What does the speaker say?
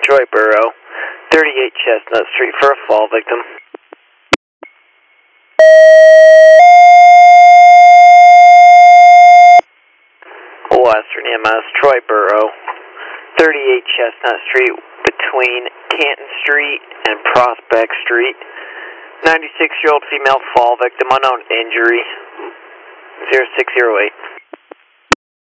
Troy Borough, 38 Chestnut Street for a fall victim. Western EMS, Troy Borough, 38 Chestnut Street between Canton Street and Prospect Street. 96-year-old female fall victim, unknown injury, 0608.